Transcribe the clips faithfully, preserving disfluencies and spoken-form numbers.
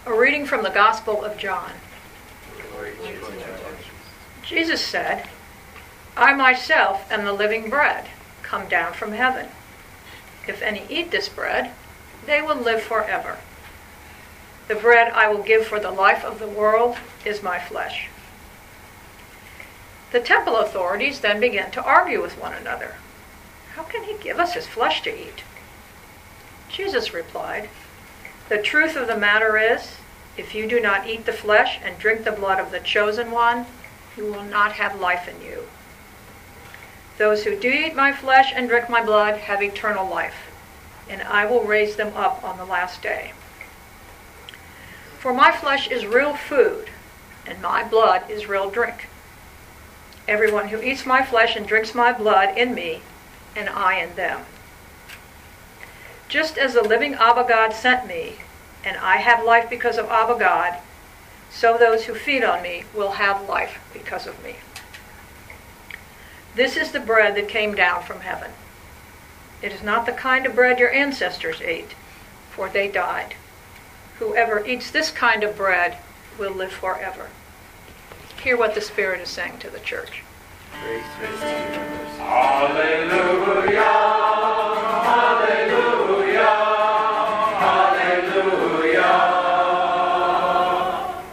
A reading from the Gospel of John. Jesus said, I myself am the living bread, come down from heaven. If any eat this bread, they will live forever. The bread I will give for the life of the world is my flesh. The temple authorities then began to argue with one another. How can he give us his flesh to eat? Jesus replied, The truth of the matter is, if you do not eat the flesh and drink the blood of the chosen one, you will not have life in you. Those who do eat my flesh and drink my blood have eternal life, and I will raise them up on the last day. For my flesh is real food, and my blood is real drink. Everyone who eats my flesh and drinks my blood in me, and I in them. Just as the living Abba God sent me, and I have life because of Abba God, so those who feed on me will have life because of me. This is the bread that came down from heaven. It is not the kind of bread your ancestors ate, for they died. Whoever eats this kind of bread will live forever. Hear what the Spirit is saying to the church. Praise be to Jesus. Hallelujah, hallelujah, hallelujah.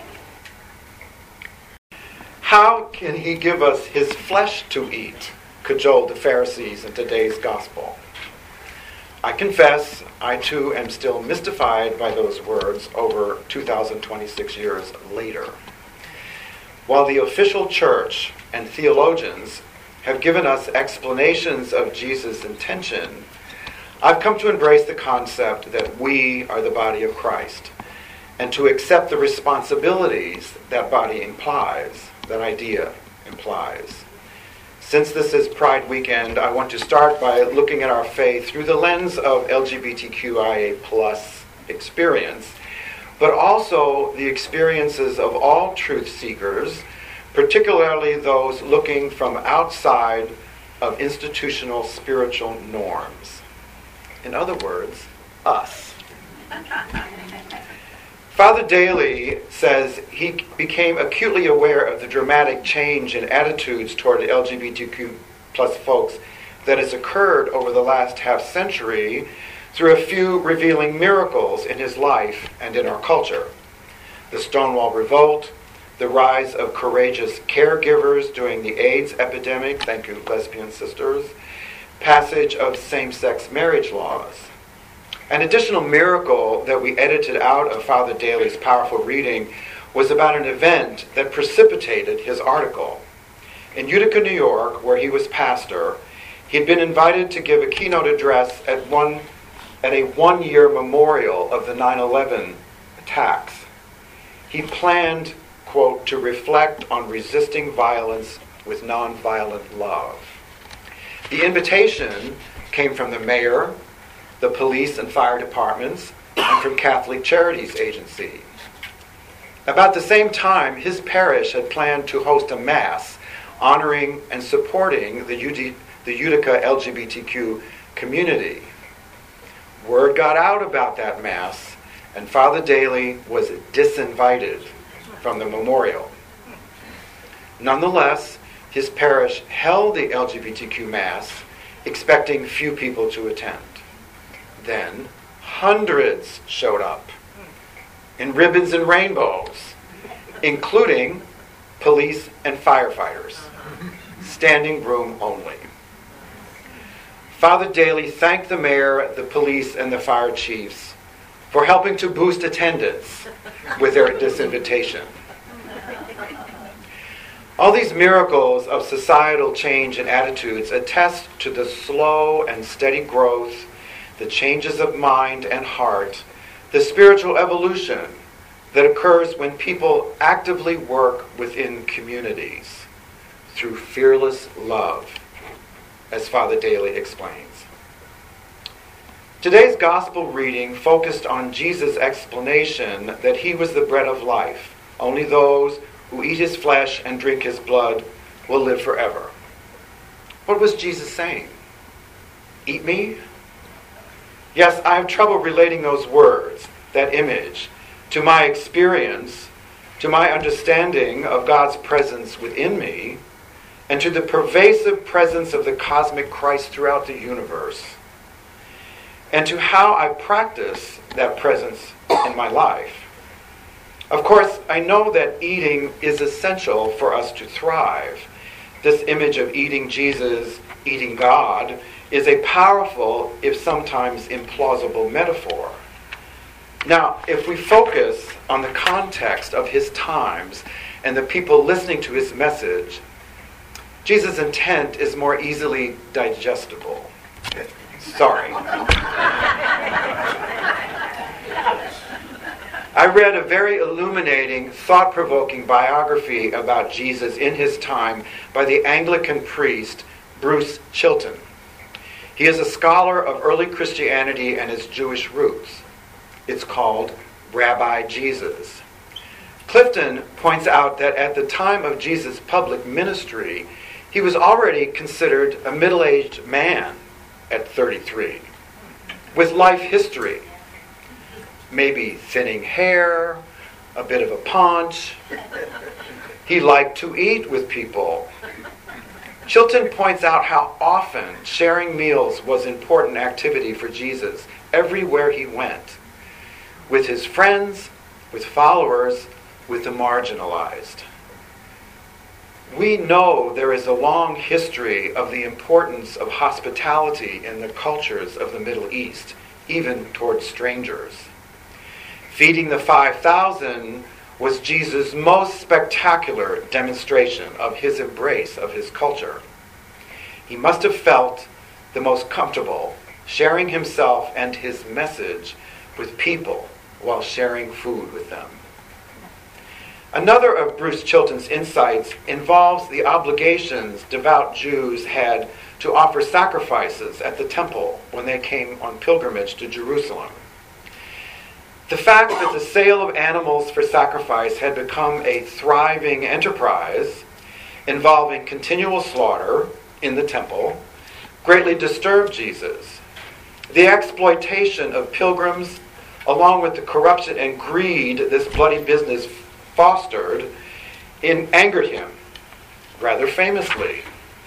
How can he give us his flesh to eat? Cajoled the Pharisees in today's gospel. I confess, I too am still mystified by those words over two thousand twenty-six years later. While the official church and theologians have given us explanations of Jesus' intention, I've come to embrace the concept that we are the body of Christ and to accept the responsibilities that body implies, that idea implies. Since this is Pride Weekend, I want to start by looking at our faith through the lens of L G B T Q I A plus experience, but also the experiences of all truth seekers, particularly those looking from outside of institutional spiritual norms. In other words, us. Father Daly says he became acutely aware of the dramatic change in attitudes toward L G B T Q plus folks that has occurred over the last half century through a few revealing miracles in his life and in our culture. The Stonewall Revolt, the rise of courageous caregivers during the AIDS epidemic, thank you, lesbian sisters, passage of same-sex marriage laws. An additional miracle that we edited out of Father Daly's powerful reading was about an event that precipitated his article. In Utica, New York, where he was pastor, he had been invited to give a keynote address at one at a one-year memorial of the nine eleven attacks. He planned, quote, to reflect on resisting violence with nonviolent love. The invitation came from the mayor, the police and fire departments, and from Catholic Charities Agency. About the same time, his parish had planned to host a mass honoring and supporting the, U D, the Utica L G B T Q community. Word got out about that mass, and Father Daly was disinvited from the memorial. Nonetheless, his parish held the L G B T Q mass, expecting few people to attend. Then, hundreds showed up, in ribbons and rainbows, including police and firefighters, standing room only. Father Daly thanked the mayor, the police, and the fire chiefs for helping to boost attendance with their disinvitation. All these miracles of societal change and attitudes attest to the slow and steady growth, the changes of mind and heart, the spiritual evolution that occurs when people actively work within communities through fearless love, as Father Daly explains. Today's gospel reading focused on Jesus' explanation that he was the bread of life. Only those who eat his flesh and drink his blood will live forever. What was Jesus saying? Eat me? Yes, I have trouble relating those words, that image, to my experience, to my understanding of God's presence within me, and to the pervasive presence of the cosmic Christ throughout the universe, and to how I practice that presence in my life. Of course, I know that eating is essential for us to thrive. This image of eating Jesus, eating God, is a powerful, if sometimes implausible, metaphor. Now, if we focus on the context of his times and the people listening to his message, Jesus' intent is more easily digestible. Sorry. I read a very illuminating, thought-provoking biography about Jesus in his time by the Anglican priest Bruce Chilton. He is a scholar of early Christianity and his Jewish roots. It's called Rabbi Jesus. Clifton points out that at the time of Jesus' public ministry, he was already considered a middle-aged man at thirty-three, with life history. Maybe thinning hair, a bit of a paunch. He liked to eat with people. Chilton points out how often sharing meals was an important activity for Jesus everywhere he went, with his friends, with followers, with the marginalized. We know there is a long history of the importance of hospitality in the cultures of the Middle East, even towards strangers. Feeding the five thousand was Jesus' most spectacular demonstration of his embrace of his culture. He must have felt the most comfortable sharing himself and his message with people while sharing food with them. Another of Bruce Chilton's insights involves the obligations devout Jews had to offer sacrifices at the temple when they came on pilgrimage to Jerusalem. The fact that the sale of animals for sacrifice had become a thriving enterprise involving continual slaughter in the temple greatly disturbed Jesus. The exploitation of pilgrims, along with the corruption and greed this bloody business fostered, in, angered him rather famously.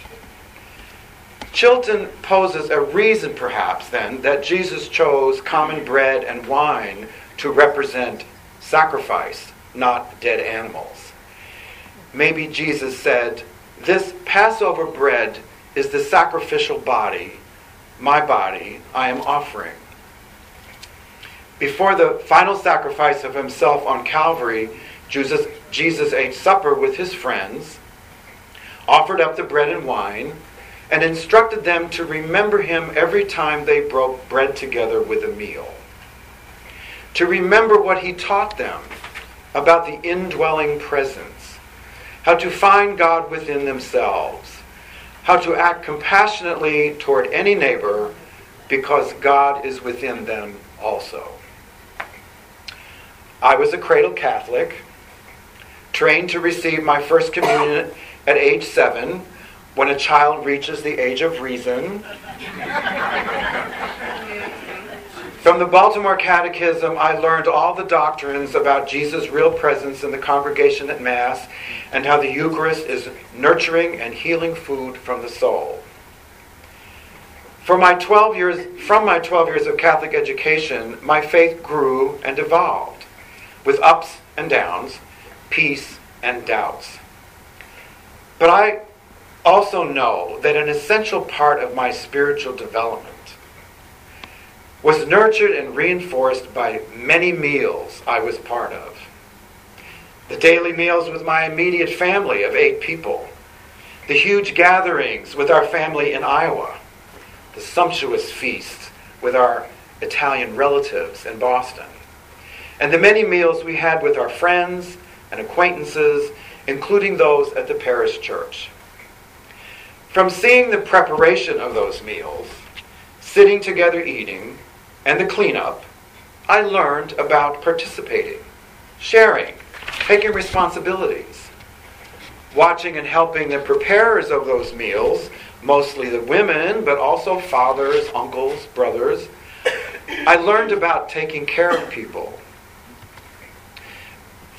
Chilton poses a reason, perhaps, then, that Jesus chose common bread and wine to represent sacrifice, not dead animals. Maybe Jesus said, "This Passover bread is the sacrificial body, my body, I am offering." Before the final sacrifice of himself on Calvary, Jesus, Jesus ate supper with his friends, offered up the bread and wine, and instructed them to remember him every time they broke bread together with a meal. To remember what he taught them about the indwelling presence, how to find God within themselves, how to act compassionately toward any neighbor because God is within them also. I was a cradle Catholic, trained to receive my first communion at age seven, when a child reaches the age of reason. From the Baltimore Catechism, I learned all the doctrines about Jesus' real presence in the congregation at Mass and how the Eucharist is nurturing and healing food from the soul. For my twelve years, from my twelve years of Catholic education, my faith grew and evolved, with ups and downs, peace and doubts. But I also know that an essential part of my spiritual development was nurtured and reinforced by many meals I was part of. The daily meals with my immediate family of eight people, the huge gatherings with our family in Iowa, the sumptuous feasts with our Italian relatives in Boston, and the many meals we had with our friends and acquaintances, including those at the parish church. From seeing the preparation of those meals, sitting together eating, and the cleanup, I learned about participating, sharing, taking responsibilities, watching and helping the preparers of those meals, mostly the women, but also fathers, uncles, brothers. I learned about taking care of people,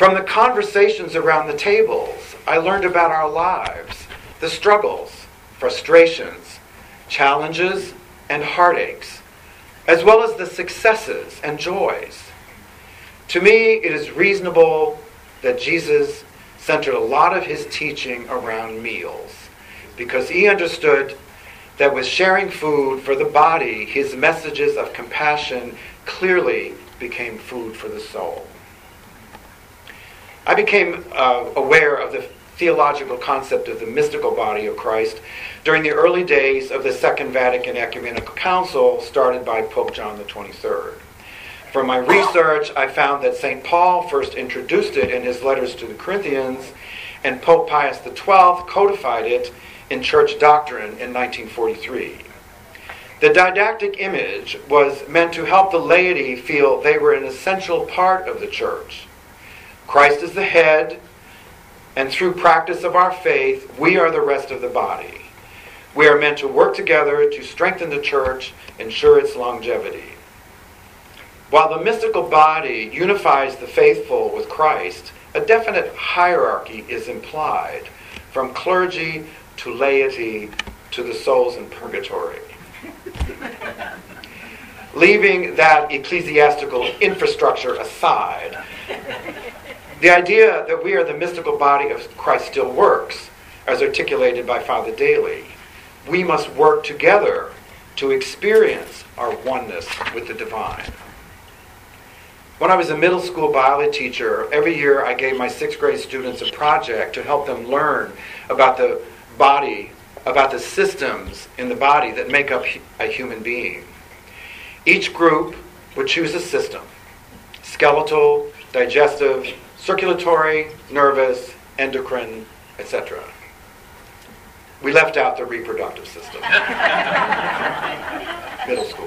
From the conversations around the tables, I learned about our lives, the struggles, frustrations, challenges, and heartaches, as well as the successes and joys. To me, it is reasonable that Jesus centered a lot of his teaching around meals, because he understood that with sharing food for the body, his messages of compassion clearly became food for the soul. I became uh, aware of the theological concept of the mystical body of Christ during the early days of the Second Vatican Ecumenical Council started by Pope John the twenty-third. From my research, I found that Saint Paul first introduced it in his letters to the Corinthians, and Pope Pius the twelfth codified it in church doctrine in nineteen forty-three. The didactic image was meant to help the laity feel they were an essential part of the church. Christ is the head, and through practice of our faith, we are the rest of the body. We are meant to work together to strengthen the church, ensure its longevity. While the mystical body unifies the faithful with Christ, a definite hierarchy is implied, from clergy to laity to the souls in purgatory. Leaving that ecclesiastical infrastructure aside, the idea that we are the mystical body of Christ still works, as articulated by Father Daly. We must work together to experience our oneness with the divine. When I was a middle school biology teacher, every year I gave my sixth grade students a project to help them learn about the body, about the systems in the body that make up a human being. Each group would choose a system: skeletal, digestive, circulatory, nervous, endocrine, et cetera. We left out the reproductive system. Middle school.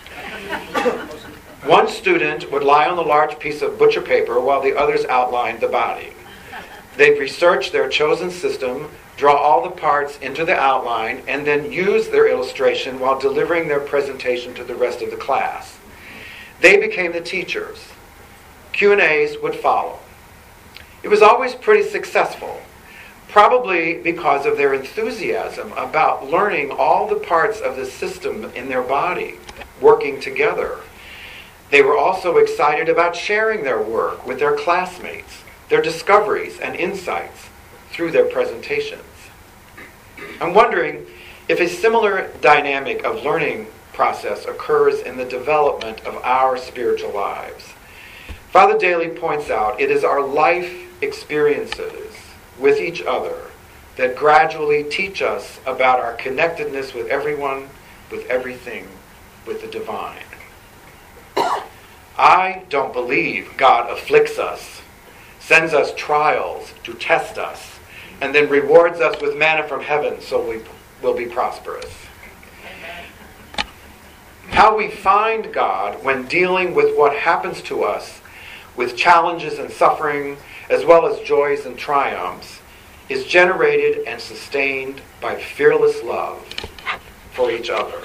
One student would lie on the large piece of butcher paper while the others outlined the body. They'd research their chosen system, draw all the parts into the outline, and then use their illustration while delivering their presentation to the rest of the class. They became the teachers. Q and A's would follow. It was always pretty successful, probably because of their enthusiasm about learning all the parts of the system in their body, working together. They were also excited about sharing their work with their classmates, their discoveries and insights through their presentations. I'm wondering if a similar dynamic of learning process occurs in the development of our spiritual lives. Father Daly points out it is our life experiences with each other that gradually teach us about our connectedness with everyone, with everything, with the divine. I don't believe God afflicts us, sends us trials to test us, and then rewards us with manna from heaven so we will be prosperous. How we find God when dealing with what happens to us, with challenges and suffering, as well as joys and triumphs, is generated and sustained by fearless love for each other.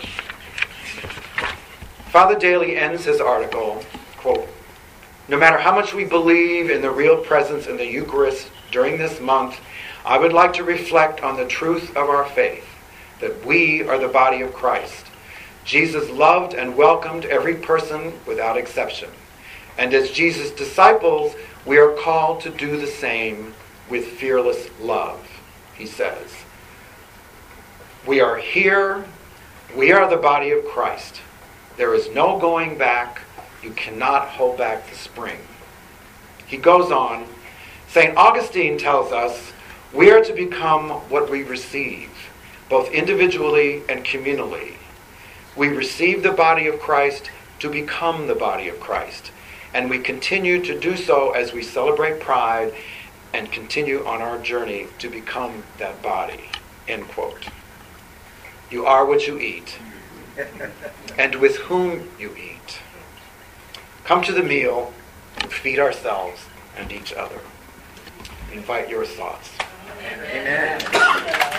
Father Daly ends his article, quote, "No matter how much we believe in the real presence in the Eucharist during this month, I would like to reflect on the truth of our faith, that we are the body of Christ. Jesus loved and welcomed every person without exception. And as Jesus' disciples, we are called to do the same with fearless love," he says. We are here. We are the body of Christ. There is no going back. You cannot hold back the spring. He goes on, Saint Augustine tells us we are to become what we receive, both individually and communally. We receive the body of Christ to become the body of Christ. And we continue to do so as we celebrate Pride and continue on our journey to become that body. End quote. You are what you eat, and with whom you eat. Come to the meal, feed ourselves and each other. Invite your thoughts. Amen.